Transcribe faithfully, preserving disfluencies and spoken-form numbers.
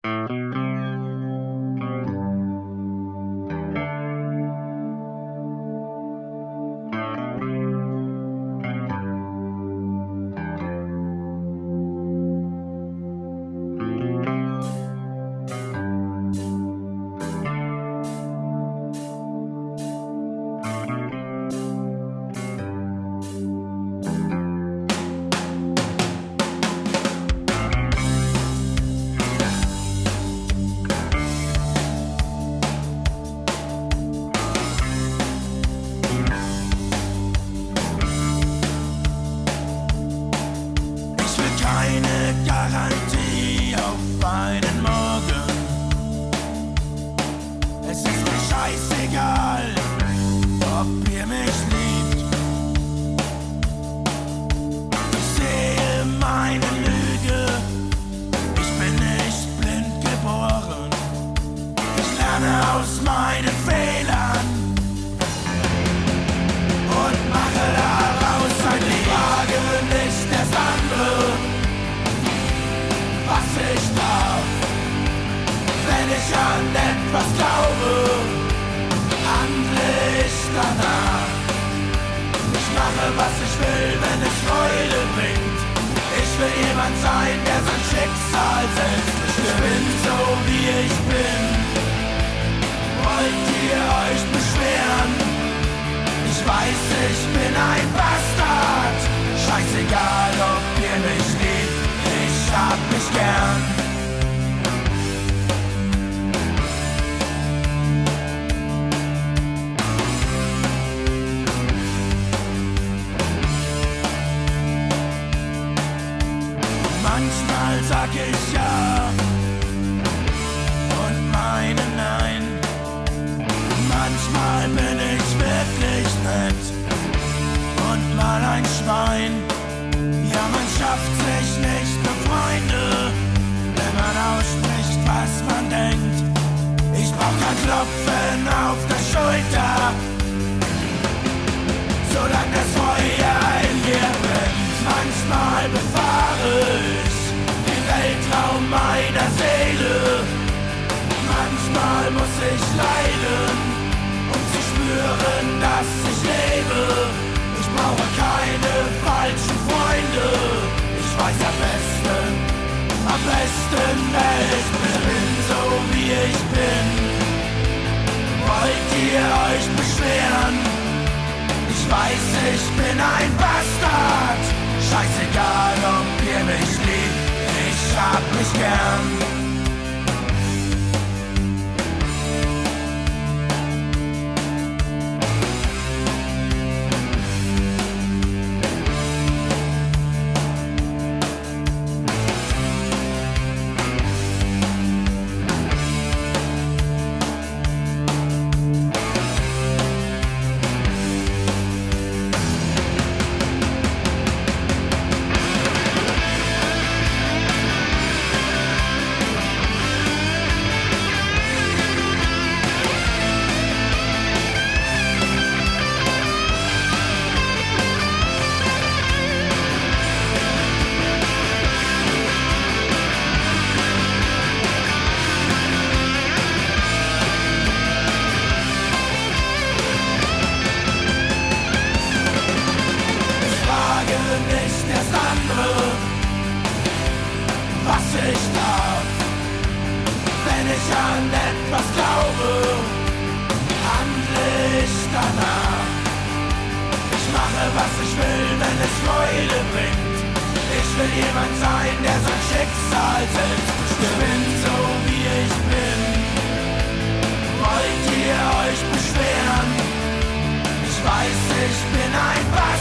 Keine Garantie auf einen Morgen. Es ist mir scheißegal, ob ihr mich liebt. Ich sehe meine Lüge, ich bin nicht blind geboren. Ich lerne aus meinen Fehlern und mache daraus ein Lied. Ich frage nicht das andere, was ich darf, wenn ich an etwas glaube, handle ich danach. Ich mache, was ich will, wenn es Freude bringt. Ich will jemand sein, der sein Schicksal selbst bestimmt. Ich bin so, wie ich bin. Wollt ihr euch beschweren? Ich weiß, ich bin ein Bastard. Scheißegal, ob ihr mich liebt, ich hab mich gern. Manchmal sag ich ja und meine nein. Manchmal bin ich wirklich nett und mal ein Schwein. Ja, man schafft sich nicht nur Freunde, wenn man ausspricht, was man denkt. Ich brauch kein Klopfen auf der Schulter, solange das Feuer in mir brennt. Manchmal befahre ich den Weltraum meiner Seele. Manchmal muss ich leiden, um zu spüren, dass ich lebe. Ich brauche keine falschen Freunde. Ich weiß am besten, am besten, wer ich bin, so wie ich bin. Wollt ihr euch beschweren? Ich weiß, ich bin ein Bastard. Scheißegal, ob ihr mich liebt, ich hab mich gern. Was ich darf, wenn ich an etwas glaube, handle ich danach. Ich mache, was ich will, wenn es Freude bringt. Ich will jemand sein, der sein Schicksal selbst bestimmt. Ich bin so, wie ich bin. Wollt ihr euch beschweren? Ich weiß, ich bin ein Bastard.